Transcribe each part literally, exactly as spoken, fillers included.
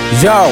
Yo,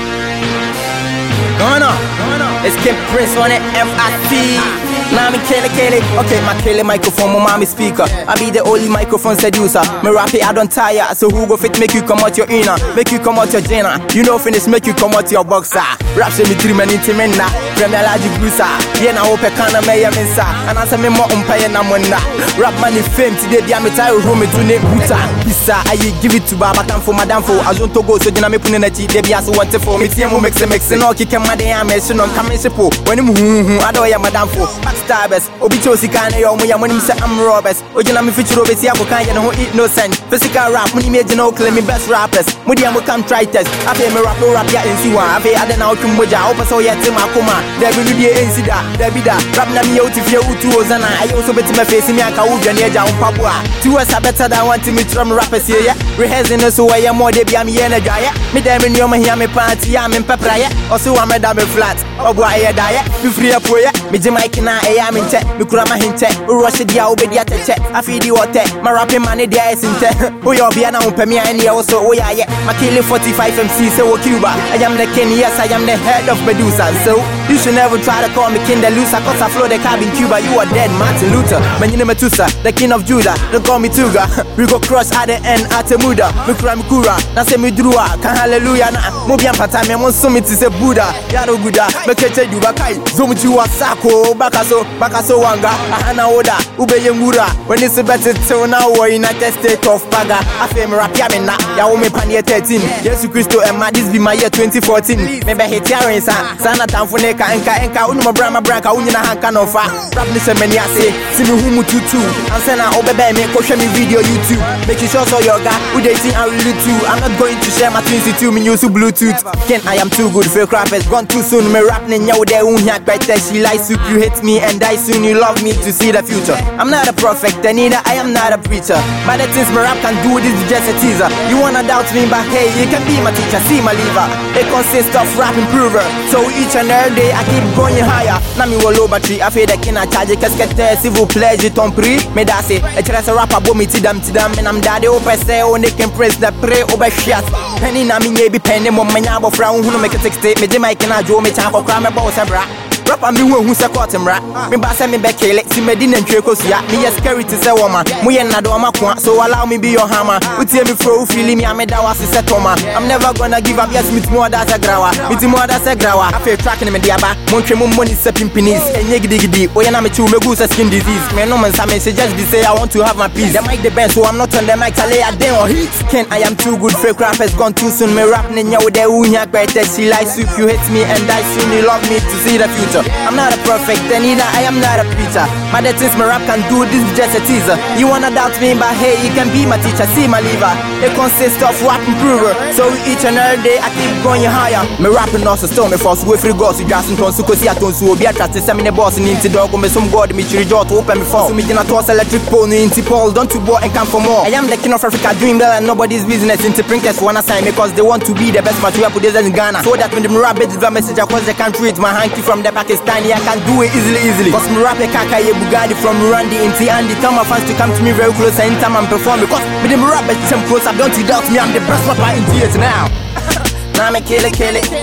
Ghana, it's King Prince on it, F I T. Now me kill it, kill it. Okay, my kill it microphone, my mommy speaker. I be the only microphone seducer. Me rap it, I don't tire. So who go fit make you come out your inner, make you come out your Jenna. You know finish, make you come out your boxer. Rap say me three men intimate na. Premier Logic Bruiser. Yeah, na hope kana me ya mensa. And I say me more umpire na mona. Rap money fame today, be me tie room me to name buta. Bisa, I give it to Baba time for madam for. I don't go so jina me put in a cheat. They be as want for me. See mo mix mix no kick my day am so no come in sipo. When him hu I don't ya madam for. Starbest, Obi Chosi can yo me when him say I'm robbers. Ojina me feature over see I can no eat no sense. Physical rap, money made no claim me best rappers. Mudi am come try test. I pay me rap no rap ya in siwa. I pay other now to moja. Opa so yet ma kuma. There be the insida, there be that. Rap na me out if you two ozana. I also bet me face me aka uja neja on papua. Two us are better than one to me drum rappers here. Rehearsing so I am more de be am yena jaya. Me dem in your me hear me party am in pepper ya. Also am me dame flat. Obo aye die. Me free up ya. Me je mic na I am in check, me kura ma hinte. Rush dia obedi atete. Afi di wote. My rapping man dia isinte. O yo bia na umpe me ani also o ya ye. My kill forty-five M C say wo Cuba. I am the king, yes I am the head of Medusa. So you should never try to call me king the loser. Cause I flow the cab in Cuba. You are dead, Martin Luther. Man you Metusa, the king of Judah. Don't call me Tuga. We go cross at the end at the Muda. Me kura me kura. Na say me drua. Can hallelujah na. Mo bia pata me won so me to say Buddha. Ya no guda. Me keche du bakai. Zo mu chi wasako bakaso. Bakaso wanga, ahana oda, ube yengura. When it's better till now, we're in United States of Paga. I feel me rap yamina, ya ume pan year thirteen. Yesu Christo Emma, this be my year twenty fourteen. Maybe hit yarin sa, sana tamfuneka enka enka unuma brama branka unyina hanka nofa. Rap ni semeni ase, simi humu tutu. Ansena obebe me ko share me video YouTube. Make sure so yoga, ude ting I really too. I'm not going to share my twenty-two me use Bluetooth. Ken I am too good, fake rappers gone too soon. Me rap ni nyawo de unya better. She likes you, you hate me and die soon. You love me to see the future. I'm not a prophet, and neither I am not a preacher. But the things my rap can do, this is just a teaser. You wanna doubt me, but hey, you can be my teacher, see my lever. It consists of rap improver. So each and every day I keep going higher. Now me will low battery, I feel the king I charge. Qu'est-ce que t'es, s'il vous plaît, je t'en prie. Mais d'assez, et tu restes rap à beau, mais tidam tidam. And I'm daddy, au P C, on est qu'un prince de près, au béchias. Penny na mi nye bi penny, mon menyabo fra, on who make a six tape. Me de my kina jo, me chanko crime, boss and bra. Rap a me who se caught him rap. Me ba se me be kele, si me din and treko sia. Me yes scary to say woman. Mu yen na do ma kwa, so allow me be your hammer. Utie me fro feel me am da was se toma. I'm never gonna give up, yes mit more da se grawa. Mit more da se grawa. I feel tracking me diaba. Mon twe mo money se pimpinis. Enye gidi gidi. O yen na me chu me go se skin disease. Me no man sa me say just be say I want to have my peace. The mic the best, so I'm not on the mic to lay a day or hit. Ken I am too good, fake rappers gone too soon. Me rap ni nya de unya kwete. She likes you, you hate me and die soon. You love me to see the future. I'm not a prophet, and neither I am not a preacher. But the things my rap can do, this is just a teaser. You wanna doubt me, but hey, you can be my teacher, see my lever. It consists of rap improver. So each and every day I keep going higher. Me rapping also still me force with free gods. You just don't so cause you don't so be a trust. Send me the boss and into dog me some god, me chiri jot open me fall. So me can toss electric pole into pole, don't you boy and come for more. I am the king of Africa, doing well and nobody's business. Into prinkers wanna sign me cause they want to be the best match we have put in Ghana. So that when the rap is the message across the country, it's my hanky from the Pakistan. I can do it easily, easily. Cause me rap a kaka ye Bugatti from Randy into Andy. Tell my fans to come to me very close and time and perform. Because me them rap but some close up, don't you doubt me, I'm the best rapper in theater now. Now me kill it, kill it.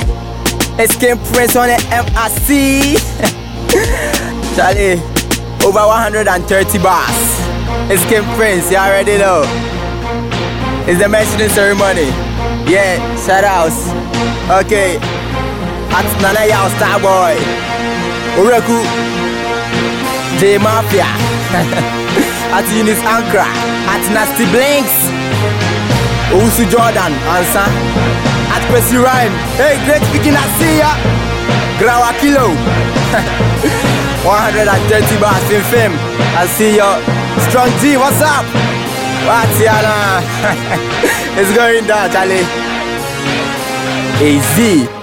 It's King Prince on the M I C. Charlie, over one hundred thirty bars. It's King Prince, you already know. It's the mentioning ceremony. Yeah, shout outs. Okay. At Nana Yao Starboy, Ureku, J Mafia, at Eunice Ankara, at Nasty Blinks, Usu Jordan, Ansa, at Percy Rhyme. Hey, great speaking, I see ya. Grawa Kilo, one hundred thirty bars in fame. I see ya. Strong G, what's up? What's yana? It's going down, Charlie. A Z.